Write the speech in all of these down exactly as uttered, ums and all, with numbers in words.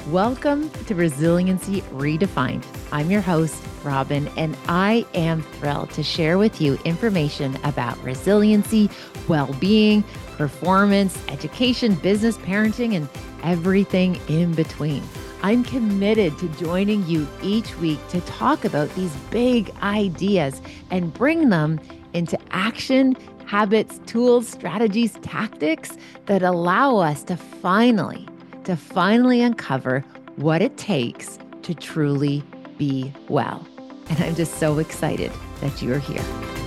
Welcome to Resiliency Redefined. I'm your host, Robin, and I am thrilled to share with you information about resiliency, well-being, performance, education, business, parenting, and everything in between. I'm committed to joining you each week to talk about these big ideas and bring them into action, habits, tools, strategies, tactics that allow us to finally to finally uncover what it takes to truly be well. And I'm just so excited that you're here.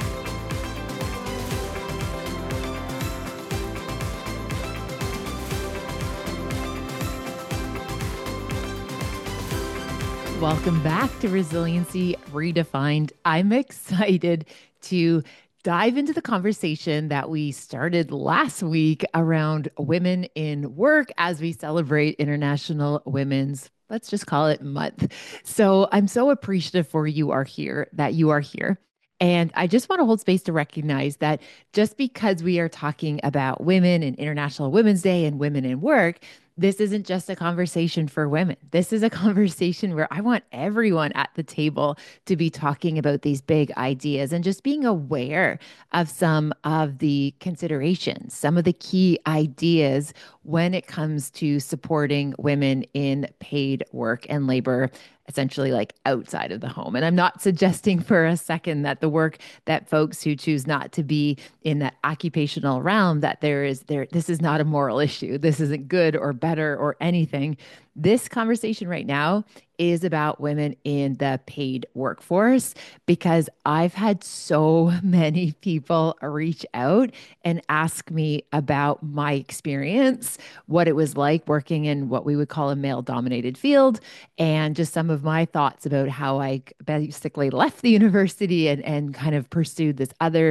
Welcome back to Resiliency Redefined. I'm excited to dive into the conversation that we started last week around women in work as we celebrate International Women's, let's just call it month. So I'm so appreciative for you are here, that you are here. And I just want to hold space to recognize that just because we are talking about women and International Women's Day and women in work, this isn't just a conversation for women. This is a conversation where I want everyone at the table to be talking about these big ideas and just being aware of some of the considerations, some of the key ideas when it comes to supporting women in paid work and labor, essentially like outside of the home. And I'm not suggesting for a second that the work that folks who choose not to be in that occupational realm, that there is there, this is not a moral issue. This isn't good or better or anything. This conversation right now is about women in the paid workforce because I've had so many people reach out and ask me about my experience, what it was like working in what we would call a male-dominated field, and just some of my thoughts about how I basically left the university and, and kind of pursued this other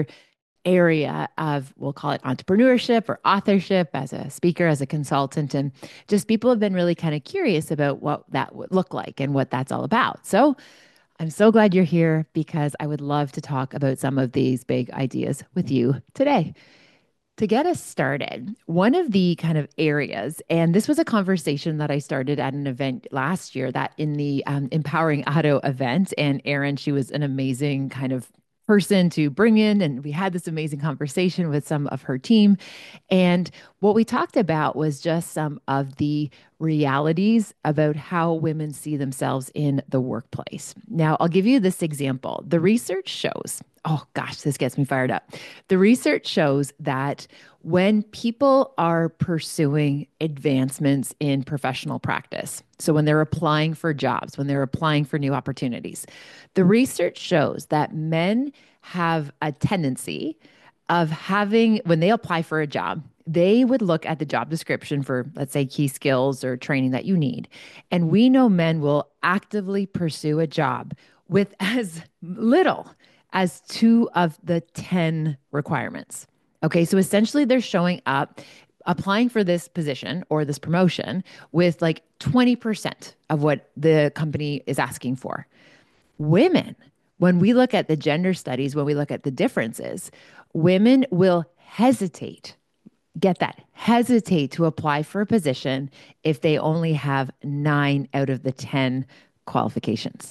area of, we'll call it entrepreneurship or authorship as a speaker, as a consultant. And just people have been really kind of curious about what that would look like and what that's all about. So I'm so glad you're here because I would love to talk about some of these big ideas with you today. To get us started, one of the kind of areas, and this was a conversation that I started at an event last year, that in the um, Empowering Auto event, and Erin, she was an amazing kind of person to bring in, and we had this amazing conversation with some of her team. And what we talked about was just some of the realities about how women see themselves in the workplace. Now, I'll give you this example. The research shows, oh gosh, this gets me fired up. The research shows that when people are pursuing advancements in professional practice, so when they're applying for jobs, when they're applying for new opportunities, the research shows that men have a tendency of having, when they apply for a job, they would look at the job description for, let's say, key skills or training that you need. And we know men will actively pursue a job with as little as two of the ten requirements. Okay, so essentially they're showing up, applying for this position or this promotion with like twenty percent of what the company is asking for. Women, when we look at the gender studies, when we look at the differences, women will hesitate, get that, hesitate to apply for a position if they only have nine out of the ten qualifications.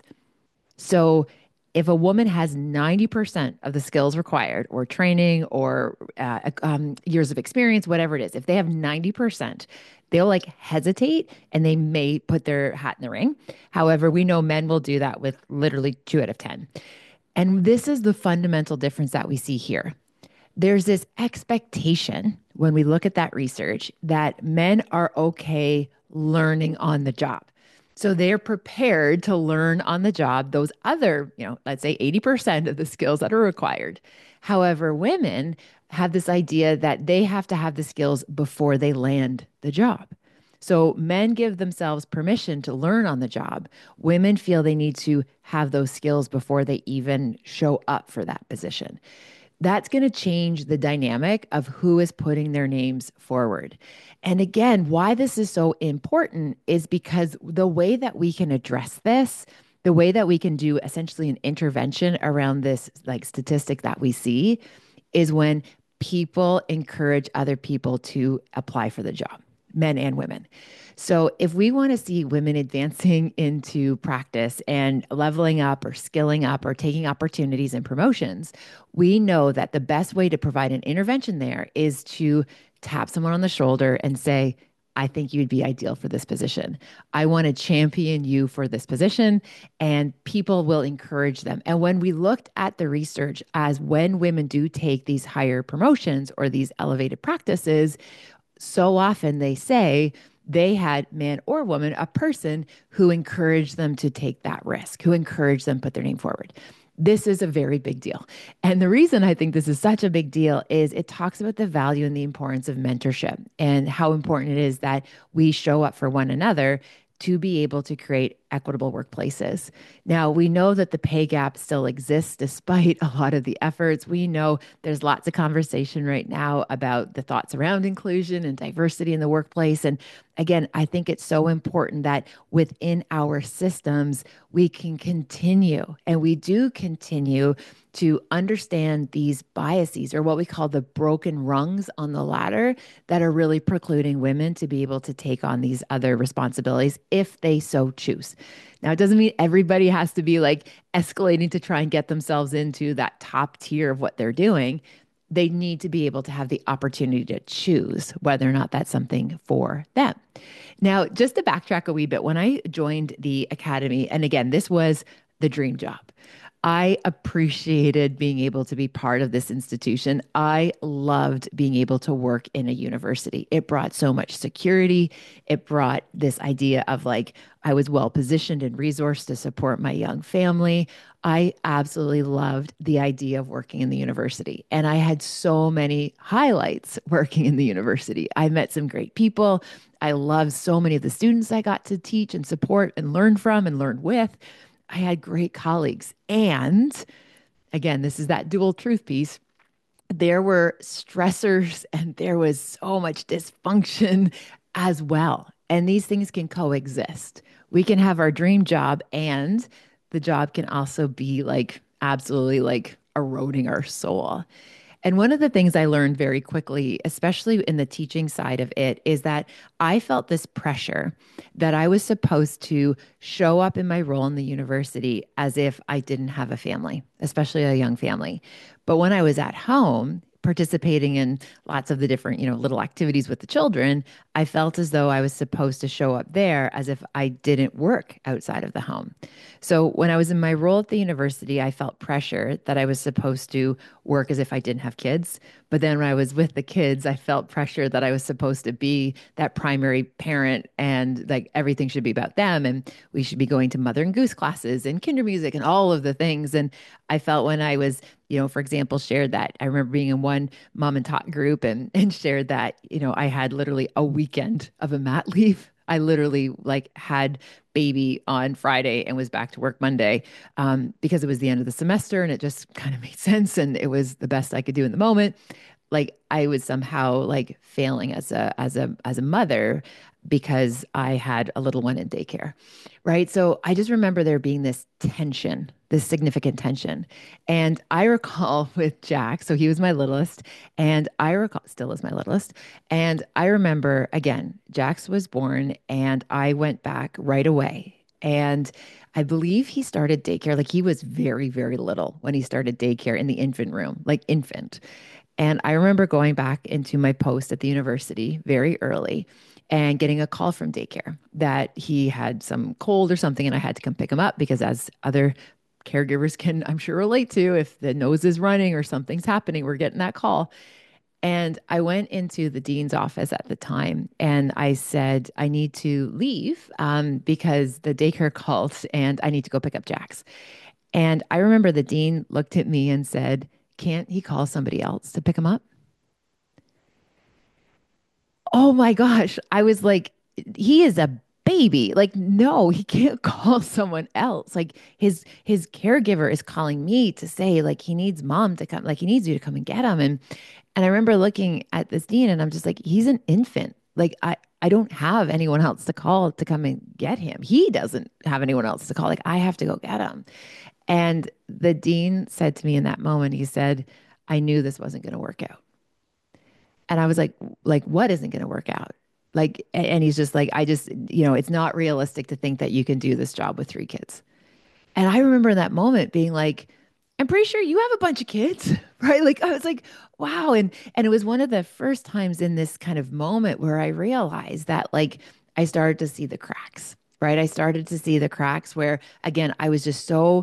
So if a woman has ninety percent of the skills required or training or uh, um, years of experience, whatever it is, if they have ninety percent, they'll like hesitate and they may put their hat in the ring. However, we know men will do that with literally two out of ten. And this is the fundamental difference that we see here. There's this expectation when we look at that research that men are okay learning on the job. So they're prepared to learn on the job those other, you know, let's say eighty percent of the skills that are required. However, women have this idea that they have to have the skills before they land the job. So men give themselves permission to learn on the job. Women feel they need to have those skills before they even show up for that position. That's going to change the dynamic of who is putting their names forward. And again, why this is so important is because the way that we can address this, the way that we can do essentially an intervention around this like statistic that we see is when people encourage other people to apply for the job. men and women. So if we want to see women advancing into practice and leveling up or skilling up or taking opportunities and promotions, we know that the best way to provide an intervention there is to tap someone on the shoulder and say, I think you'd be ideal for this position. I want to champion you for this position, and people will encourage them. And when we looked at the research as when women do take these higher promotions or these elevated practices, so often they say they had, man or woman, a person who encouraged them to take that risk, who encouraged them to put their name forward. This is a very big deal. And the reason I think this is such a big deal is it talks about the value and the importance of mentorship and how important it is that we show up for one another to be able to create equitable workplaces. Now, we know that the pay gap still exists despite a lot of the efforts. We know there's lots of conversation right now about the thoughts around inclusion and diversity in the workplace. And again, I think it's so important that within our systems, we can continue, and we do continue to understand these biases, or what we call the broken rungs on the ladder, that are really precluding women to be able to take on these other responsibilities if they so choose. Now, it doesn't mean everybody has to be like escalating to try and get themselves into that top tier of what they're doing. They need to be able to have the opportunity to choose whether or not that's something for them. Now, just to backtrack a wee bit, when I joined the academy, and again, this was the dream job. I appreciated being able to be part of this institution. I loved being able to work in a university. It brought so much security. It brought this idea of like, I was well positioned and resourced to support my young family. I absolutely loved the idea of working in the university. And I had so many highlights working in the university. I met some great people. I loved so many of the students I got to teach and support and learn from and learn with. I had great colleagues. And again, this is that dual truth piece. There were stressors and there was so much dysfunction as well. And these things can coexist. We can have our dream job, and the job can also be like absolutely like eroding our soul. And one of the things I learned very quickly, especially in the teaching side of it, is that I felt this pressure that I was supposed to show up in my role in the university as if I didn't have a family, especially a young family. But when I was at home, participating in lots of the different, you know, little activities with the children, I felt as though I was supposed to show up there as if I didn't work outside of the home. So when I was in my role at the university, I felt pressure that I was supposed to work as if I didn't have kids. But then when I was with the kids, I felt pressure that I was supposed to be that primary parent, and like everything should be about them. And we should be going to Mother and Goose classes and kinder music and all of the things. And I felt when I was, you know, for example, shared that I remember being in one mom and tot group and, and shared that, you know, I had literally a weekend of a mat leave. I literally like had baby on Friday and was back to work Monday, um, because it was the end of the semester and it just kind of made sense. And it was the best I could do in the moment. Like I was somehow like failing as a, as a, as a mother because I had a little one in daycare. Right. So I just remember there being this tension, this significant tension. And I recall with Jack, so he was my littlest, and I recall, still is my littlest. And I remember, again, Jax was born and I went back right away. And I believe he started daycare, like he was very, very little when he started daycare in the infant room, like infant. And I remember going back into my post at the university very early and getting a call from daycare that he had some cold or something and I had to come pick him up because, as other caregivers can, I'm sure, relate to, if the nose is running or something's happening, we're getting that call. And I went into the dean's office at the time and I said, I need to leave um, because the daycare called and I need to go pick up Jax. And I remember the dean looked at me and said, can't he call somebody else to pick him up? Oh my gosh. I was like, he is a baby. Like, no, he can't call someone else. Like his his caregiver is calling me to say, like, he needs mom to come, like he needs you to come and get him. And and I remember looking at this dean and I'm just like, he's an infant. Like I I don't have anyone else to call to come and get him. He doesn't have anyone else to call. Like I have to go get him. And the dean said to me in that moment, he said, I knew this wasn't going to work out. And I was like, like, what isn't going to work out? Like, a- and he's just like, I just, you know, it's not realistic to think that you can do this job with three kids. And I remember in that moment being like, I'm pretty sure you have a bunch of kids, right? Like I was like, wow. And and it was one of the first times in this kind of moment where I realized that like I started to see the cracks, right? I started to see the cracks where again, I was just so,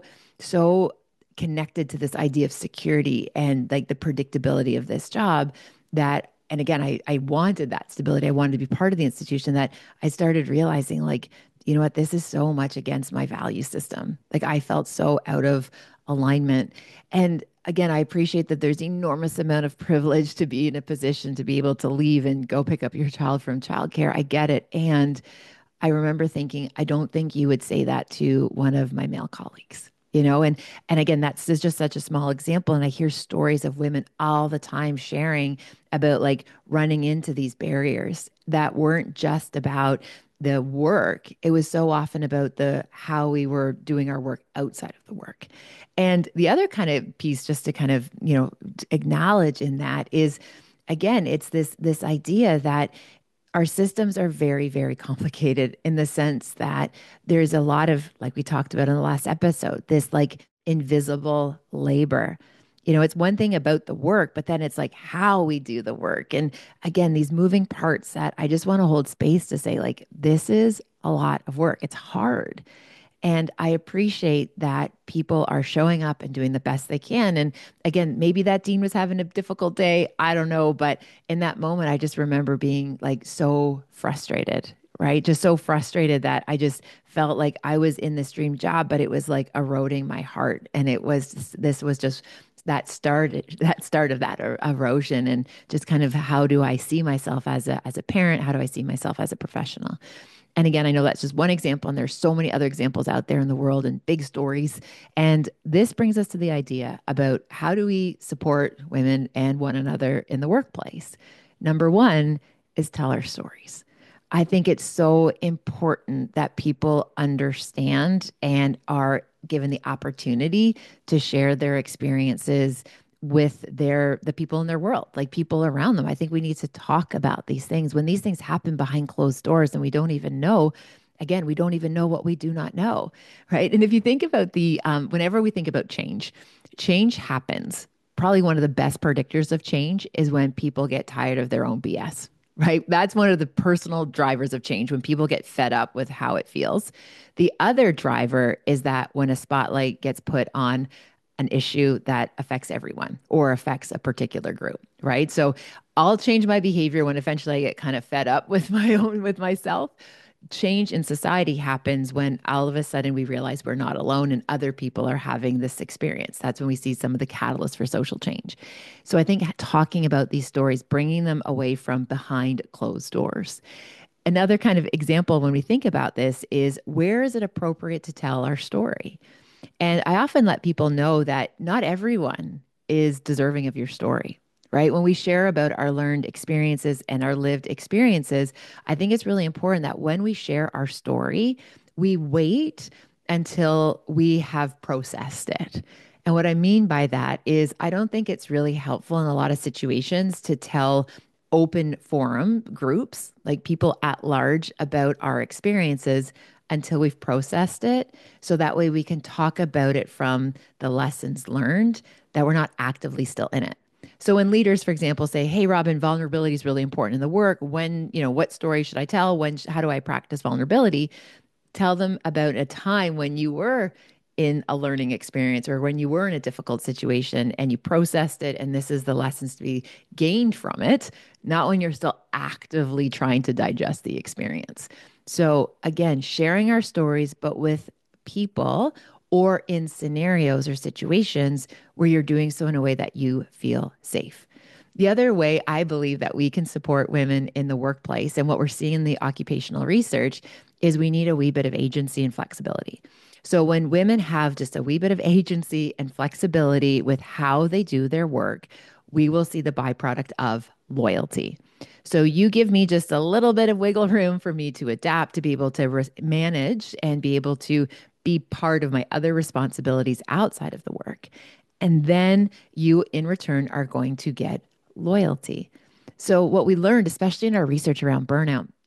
so connected to this idea of security and like the predictability of this job that and again, I I wanted that stability. I wanted to be part of the institution that I started realizing like you know what, this is so much against my value system. Like I felt so out of alignment. And again, I appreciate that there's enormous amount of privilege to be in a position to be able to leave and go pick up your child from childcare. I get it. And I remember thinking, I don't think you would say that to one of my male colleagues. You know, and and again, that's is just such a small example. And I hear stories of women all the time sharing about like running into these barriers that weren't just about the work. It was so often about the how we were doing our work outside of the work. And the other kind of piece, just to kind of, you know, acknowledge in that is again, it's this this idea that our systems are very, very complicated in the sense that there's a lot of, like we talked about in the last episode, this like invisible labor. You know, it's one thing about the work, but then it's like how we do the work. And again, these moving parts that I just want to hold space to say, like, this is a lot of work. It's hard. And I appreciate that people are showing up and doing the best they can. And again, maybe that dean was having a difficult day. I don't know. But in that moment, I just remember being like so frustrated, right? Just so frustrated that I just felt like I was in this dream job, but it was like eroding my heart. And it was, this was just, that started that start of that er- erosion and just kind of how do I see myself as a as a parent? How do I see myself as a professional? And again, I know that's just one example, and there's so many other examples out there in the world and big stories. And this brings us to the idea about how do we support women and one another in the workplace? Number one is tell our stories. I think it's so important that people understand and are given the opportunity to share their experiences with their the people in their world, like people around them. I think we need to talk about these things. When these things happen behind closed doors and we don't even know, again, we don't even know what we do not know, right? And if you think about the um, whenever we think about change, change happens. Probably one of the best predictors of change is when people get tired of their own B S. Right. That's one of the personal drivers of change when people get fed up with how it feels. The other driver is that when a spotlight gets put on an issue that affects everyone or affects a particular group, right? So I'll change my behavior when eventually I get kind of fed up with my own, with myself. Change in society happens when all of a sudden we realize we're not alone and other people are having this experience. That's when we see some of the catalysts for social change. So I think talking about these stories, bringing them away from behind closed doors. Another kind of example when we think about this is where is it appropriate to tell our story? And I often let people know that not everyone is deserving of your story, right? When we share about our learned experiences and our lived experiences, I think it's really important that when we share our story, we wait until we have processed it. And what I mean by that is, I don't think it's really helpful in a lot of situations to tell open forum groups, like people at large, about our experiences until we've processed it. So that way we can talk about it from the lessons learned that we're not actively still in it. So when leaders, for example, say, "Hey, Robin, vulnerability is really important in the work. When, you know, what story should I tell? When, how do I practice vulnerability?" Tell them about a time when you were in a learning experience or when you were in a difficult situation and you processed it. And this is the lessons to be gained from it, not when you're still actively trying to digest the experience. So, again, sharing our stories, but with people or in scenarios or situations where you're doing so in a way that you feel safe. The other way I believe that we can support women in the workplace and what we're seeing in the occupational research is we need a wee bit of agency and flexibility. So when women have just a wee bit of agency and flexibility with how they do their work, we will see the byproduct of loyalty. So you give me just a little bit of wiggle room for me to adapt, to be able to re- manage and be able to be part of my other responsibilities outside of the work. And then you, in return, are going to get loyalty. So, what we learned, especially in our research around burnout,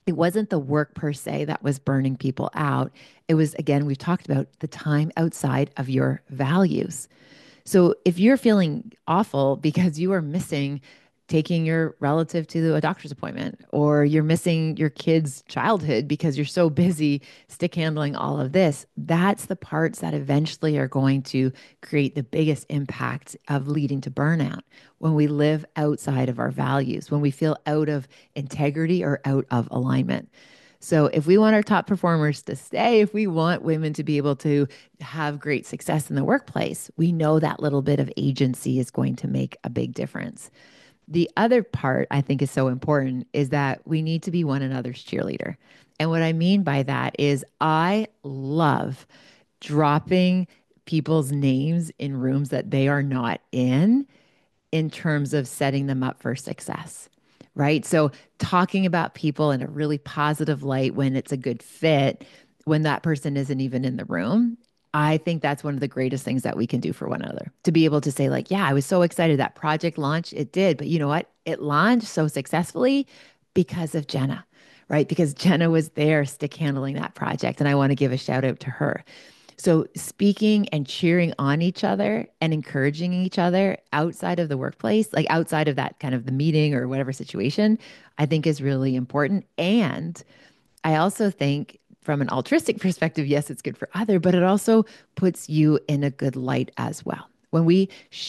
It wasn't the work per se that was burning people out. It was, again, we've talked about the time outside of your values. So if you're feeling awful because you are missing taking your relative to a doctor's appointment, or you're missing your kid's childhood because you're so busy stick handling all of this, that's the parts that eventually are going to create the biggest impact of leading to burnout. When we live outside of our values, when we feel out of integrity or out of alignment. So, if we want our top performers to stay, if we want women to be able to have great success in the workplace, we know that little bit of agency is going to make a big difference. The other part I think is so important is that we need to be one another's cheerleader. And what I mean by that is I love dropping people's names in rooms that they are not in in terms of setting them up for success, right? So, talking about people in a really positive light when it's a good fit, when that person isn't even in the room, I think that's one of the greatest things that we can do for one another. To be able to say, like, yeah, I was so excited that project launched. It did. But you know what? It launched so successfully because of Jenna, right? Because Jenna was there stick handling that project. And I want to give a shout out to her. So, speaking and cheering on each other and encouraging each other outside of the workplace, like outside of that kind of the meeting or whatever situation, I think is really important. And I also think from an altruistic perspective, yes, it's good for other, but it also puts you in a good light as well. When we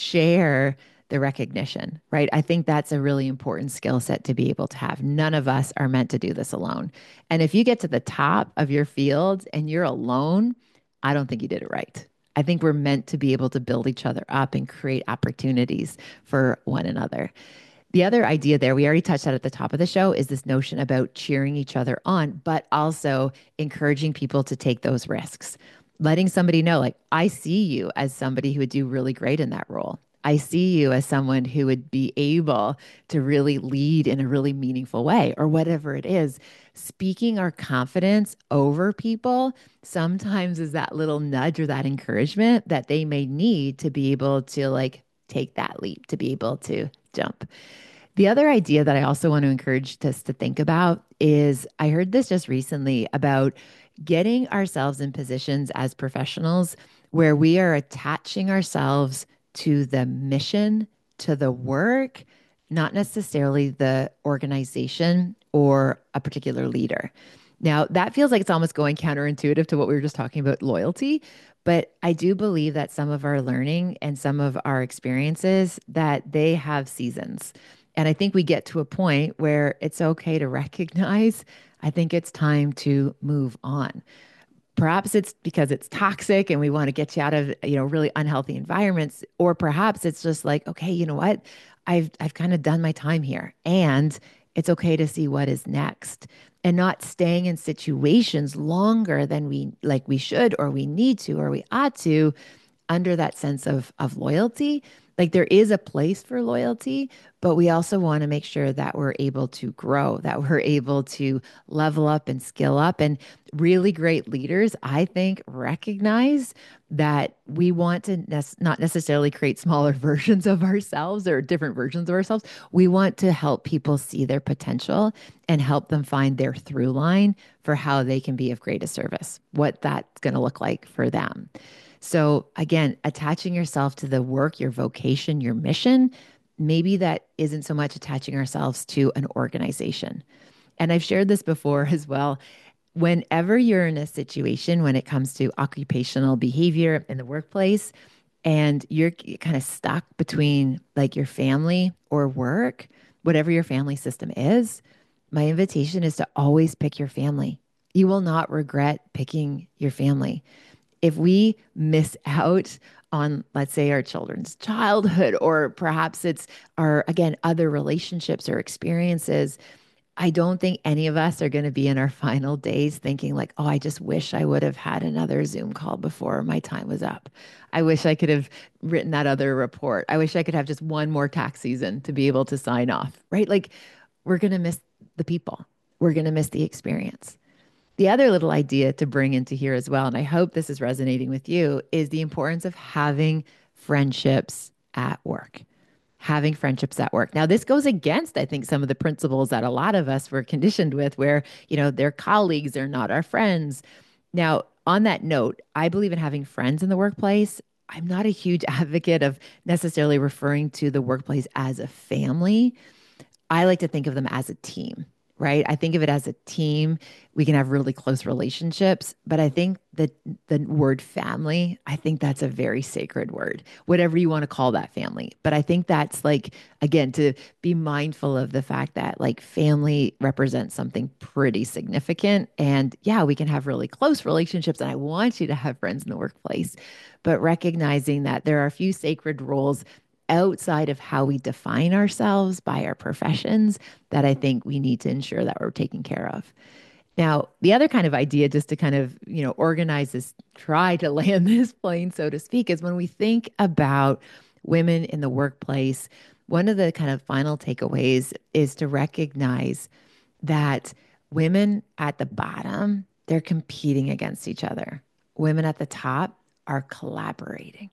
share the recognition, right? I think that's a really important skill set to be able to have. None of us are meant to do this alone. And if you get to the top of your field and you're alone, I don't think you did it right. I think we're meant to be able to build each other up and create opportunities for one another. The other idea there, we already touched on at the top of the show, is this notion about cheering each other on, but also encouraging people to take those risks. Letting somebody know, like, I see you as somebody who would do really great in that role. I see you as someone who would be able to really lead in a really meaningful way, or whatever it is. Speaking our confidence over people sometimes is that little nudge or that encouragement that they may need to be able to, like, take that leap, to be able to jump. The other idea that I also want to encourage us to think about is I heard this just recently about getting ourselves in positions as professionals where we are attaching ourselves to the mission, to the work, not necessarily the organization or a particular leader. Now, that feels like it's almost going counterintuitive to what we were just talking about loyalty, but I do believe that some of our learning and some of our experiences that they have seasons. And I think we get to a point where it's okay to recognize, I think it's time to move on. Perhaps it's because it's toxic and we want to get you out of, you know, really unhealthy environments, or perhaps it's just like, okay, you know what? I've I've kind of done my time here, and it's okay to see what is next, and not staying in situations longer than we like we should or we need to or we ought to, under that sense of of loyalty. Like, there is a place for loyalty, but we also want to make sure that we're able to grow, that we're able to level up and skill up. And really great leaders, I think, recognize that we want to ne- not necessarily create smaller versions of ourselves or different versions of ourselves. We want to help people see their potential and help them find their through line for how they can be of greatest service, what that's going to look like for them. So, again, attaching yourself to the work, your vocation, your mission, maybe that isn't so much attaching ourselves to an organization. And I've shared this before as well. Whenever you're in a situation when it comes to occupational behavior in the workplace and you're kind of stuck between like your family or work, whatever your family system is, my invitation is to always pick your family. You will not regret picking your family. If we miss out on, let's say, our children's childhood, or perhaps it's our, again, other relationships or experiences, I don't think any of us are going to be in our final days thinking, like, oh, I just wish I would have had another Zoom call before my time was up. I wish I could have written that other report. I wish I could have just one more tax season to be able to sign off, right? Like, we're going to miss the people, we're going to miss the experience. The other little idea to bring into here as well, and I hope this is resonating with you, is the importance of having friendships at work. having friendships at work. Now, this goes against, I think, some of the principles that a lot of us were conditioned with, where, you know, they're colleagues, they're not our friends. Now, on that note, I believe in having friends in the workplace. I'm not a huge advocate of necessarily referring to the workplace as a family. I like to think of them as a team, right? I think of it as a team. We can have really close relationships, but I think that the word family, I think that's a very sacred word, whatever you want to call that family. But I think that's like, again, to be mindful of the fact that like family represents something pretty significant. And yeah, we can have really close relationships, and I want you to have friends in the workplace, but recognizing that there are a few sacred roles outside of how we define ourselves by our professions that I think we need to ensure that we're taking care of. Now, the other kind of idea, just to kind of, you know, organize this, try to land this plane, so to speak, is when we think about women in the workplace, one of the kind of final takeaways is to recognize that women at the bottom, they're competing against each other. Women at the top are collaborating,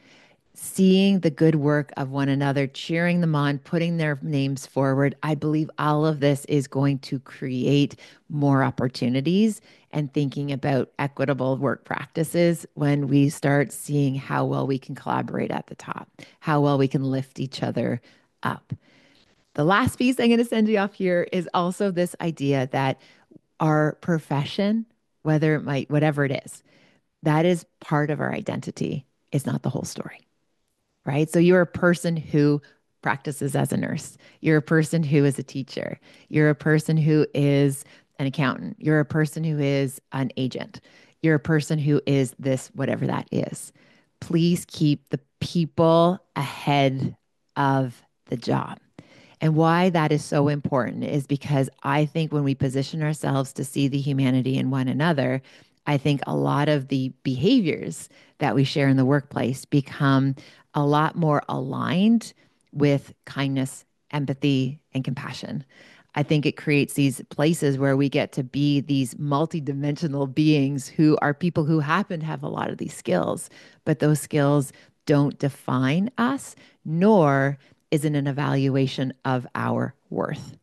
seeing the good work of one another, cheering them on, putting their names forward. I believe all of this is going to create more opportunities and thinking about equitable work practices when we start seeing how well we can collaborate at the top, how well we can lift each other up. The last piece I'm going to send you off here is also this idea that our profession, whether it might, whatever it is, that is part of our identity, is not the whole story. Right? So you're a person who practices as a nurse. You're a person who is a teacher. You're a person who is an accountant. You're a person who is an agent. You're a person who is this, whatever that is. Please keep the people ahead of the job. And why that is so important is because I think when we position ourselves to see the humanity in one another, I think a lot of the behaviors that we share in the workplace become a lot more aligned with kindness, empathy, and compassion. I think it creates these places where we get to be these multidimensional beings who are people who happen to have a lot of these skills, but those skills don't define us, nor is it an evaluation of our worth.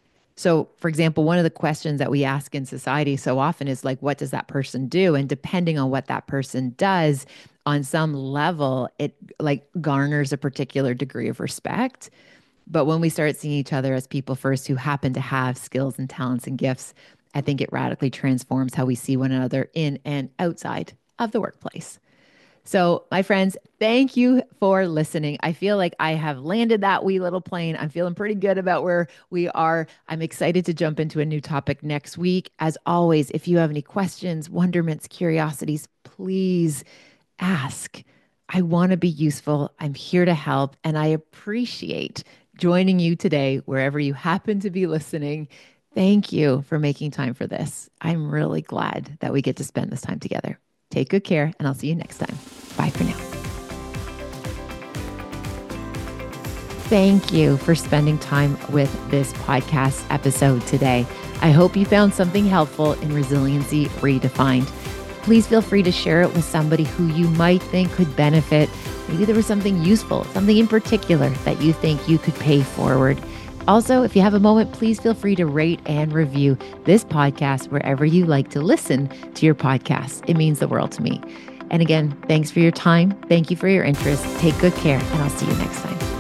So, for example, one of the questions that we ask in society so often is like, what does that person do? And depending on what that person does, on some level, it like garners a particular degree of respect. But when we start seeing each other as people first who happen to have skills and talents and gifts, I think it radically transforms how we see one another in and outside of the workplace. So, my friends, thank you for listening. I feel like I have landed that wee little plane. I'm feeling pretty good about where we are. I'm excited to jump into a new topic next week. As always, if you have any questions, wonderments, curiosities, please ask. I want to be useful. I'm here to help. And I appreciate joining you today, wherever you happen to be listening. Thank you for making time for this. I'm really glad that we get to spend this time together. Take good care, and I'll see you next time. Bye for now. Thank you for spending time with this podcast episode today. I hope you found something helpful in Resiliency Redefined. Please feel free to share it with somebody who you might think could benefit. Maybe there was something useful, something in particular that you think you could pay forward. Also, if you have a moment, please feel free to rate and review this podcast wherever you like to listen to your podcast. It means the world to me. And again, thanks for your time. Thank you for your interest. Take good care, and I'll see you next time.